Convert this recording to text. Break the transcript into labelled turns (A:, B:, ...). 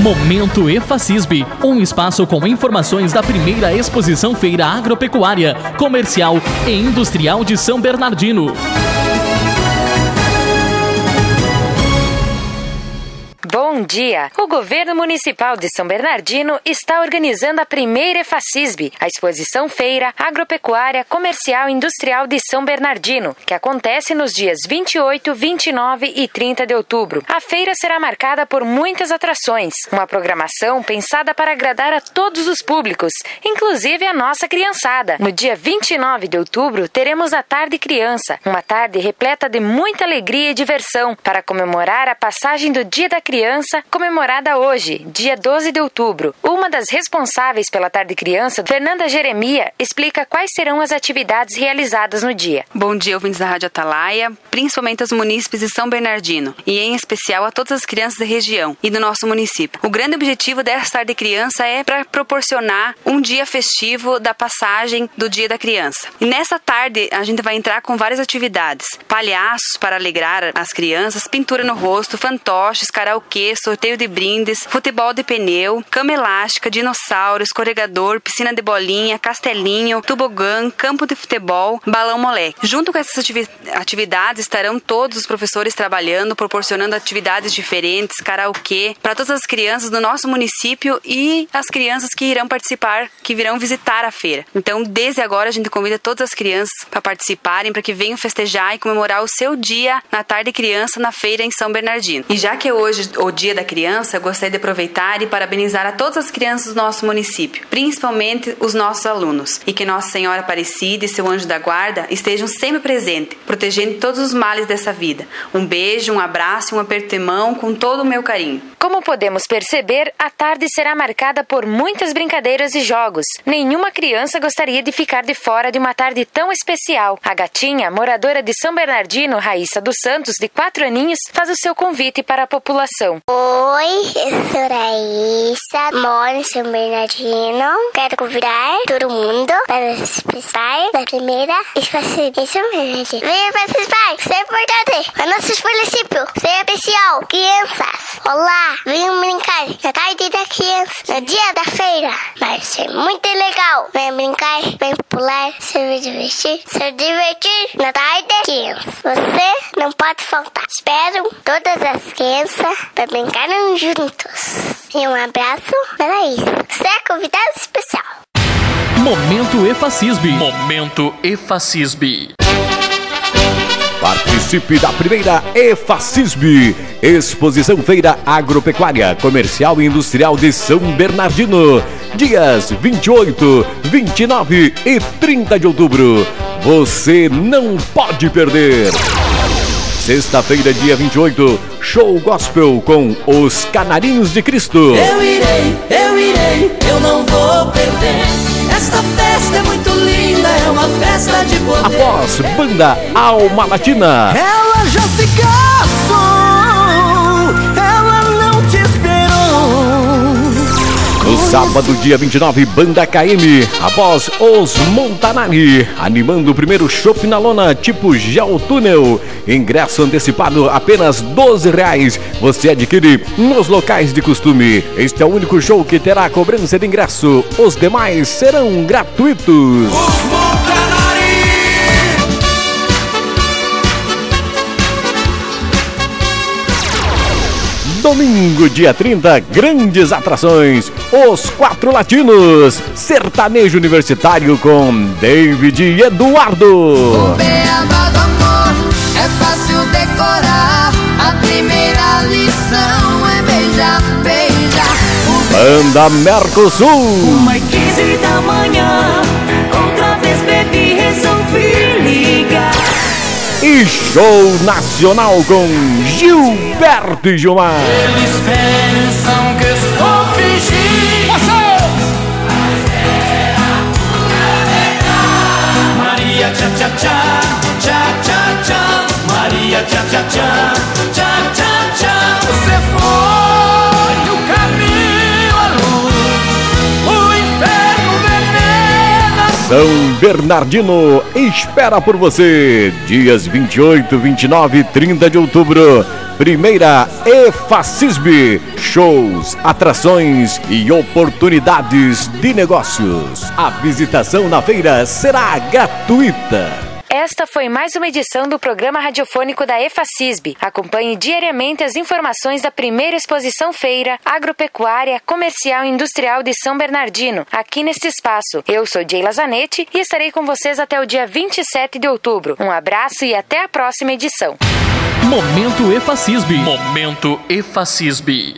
A: Momento EFACISB, um espaço com informações da primeira exposição feira agropecuária, comercial e industrial de São Bernardino.
B: Bom dia! O Governo Municipal de São Bernardino está organizando a primeira EFACISB, a exposição feira agropecuária, comercial e industrial de São Bernardino, que acontece nos dias 28, 29 e 30 de outubro. A feira será marcada por muitas atrações, uma programação pensada para agradar a todos os públicos, inclusive a nossa criançada. No dia 29 de outubro, teremos a Tarde Criança, uma tarde repleta de muita alegria e diversão, para comemorar a passagem do Dia da Criança, comemorada hoje, dia 12 de outubro. Uma das responsáveis pela Tarde Criança, Fernanda Jeremia, explica quais serão as atividades realizadas no dia.
C: Bom dia, ouvintes da Rádio Atalaia, principalmente aos munícipes de São Bernardino, e em especial a todas as crianças da região e do nosso município. O grande objetivo dessa Tarde Criança é para proporcionar um dia festivo da passagem do Dia da Criança. E nessa tarde a gente vai entrar com várias atividades: palhaços para alegrar as crianças, pintura no rosto, fantoches, karaokê, sorteio de brindes, futebol de pneu, cama elástica, dinossauro, escorregador, piscina de bolinha, castelinho, tobogã, campo de futebol, balão moleque. Junto com essas atividades estarão todos os professores trabalhando, proporcionando atividades diferentes, karaokê, para todas as crianças do nosso município e as crianças que irão participar, que virão visitar a feira. Então, desde agora, a gente convida todas as crianças para participarem, para que venham festejar e comemorar o seu dia na Tarde Criança na feira em São Bernardino. E já que hoje o Dia da Criança, eu gostaria de aproveitar e parabenizar a todas as crianças do nosso município, principalmente os nossos alunos, e que Nossa Senhora Aparecida e seu anjo da guarda estejam sempre presentes, protegendo todos os males dessa vida. Um beijo, um abraço e um aperto de mão com todo o meu carinho.
B: Como podemos perceber, a tarde será marcada por muitas brincadeiras e jogos. Nenhuma criança gostaria de ficar de fora de uma tarde tão especial. A gatinha, moradora de São Bernardino, Raíssa dos Santos, de 4 aninhos, faz o seu convite para a população.
D: Oi, eu sou Raíssa, moro em São Bernardino. Quero convidar todo mundo para participar da primeira EFACISB em São Bernardino. Venha participar, isso é importante. Para nosso município, isso é especial. Crianças, olá, venham brincar na Tarde da Criança, no dia da feira. Vai ser muito legal. Venham brincar, venham pular, se divertir na Tarde da Criança. Você não pode faltar. Espero todas as crianças para brincarem juntos. E um abraço para isso. Você é convidado especial.
A: Momento EFACISB. Momento EFACISB.
E: Participe da primeira EFACISB, Exposição Feira Agropecuária, Comercial e Industrial de São Bernardino, dias 28, 29 e 30 de outubro. Você não pode perder! Sexta-feira, dia 28, show gospel com os Canarinhos de Cristo.
F: Eu irei, eu não vou perder. Esta festa é muito linda, é uma festa de poder.
E: Após banda Alma Latina.
F: Ela já se casou, ela não te esperou.
E: No sábado, dia 29, banda KM, após os Montanari, animando o primeiro chopp na lona, tipo Geotúnel. Ingresso antecipado apenas R$12. Você adquire nos locais de costume. Este é o único show que terá cobrança de ingresso. Os demais serão gratuitos. Domingo, dia 30, grandes atrações. Os Quatro Latinos, sertanejo universitário com David e Eduardo.
F: O beabá do amor é fácil decorar. A primeira lição é beijar, beijar.
E: Banda Mercosul.
F: 1h15 da manhã, outra vez bebi, resolvi ligar.
E: E show nacional com Gilberto e Gilmar.
F: Eles pensam que estou fingindo. Maria tcha tcha tcha, tcha tcha tcha. Maria tcha tcha tcha, tcha tcha tcha. Você foi o caminho, a luz, o inferno, o veneno, a
E: São Bernardino espera por você. Dias 28, 29 e 30 de outubro. Primeira EFACISB. Shows, atrações e oportunidades de negócios. A visitação na feira será gratuita.
B: Esta foi mais uma edição do programa radiofônico da EFACISB. Acompanhe diariamente as informações da primeira exposição feira agropecuária, comercial e industrial de São Bernardino, aqui neste espaço. Eu sou Jayla Zanetti e estarei com vocês até o dia 27 de outubro. Um abraço e até a próxima edição.
A: Momento EFACISB. Momento EFACISB.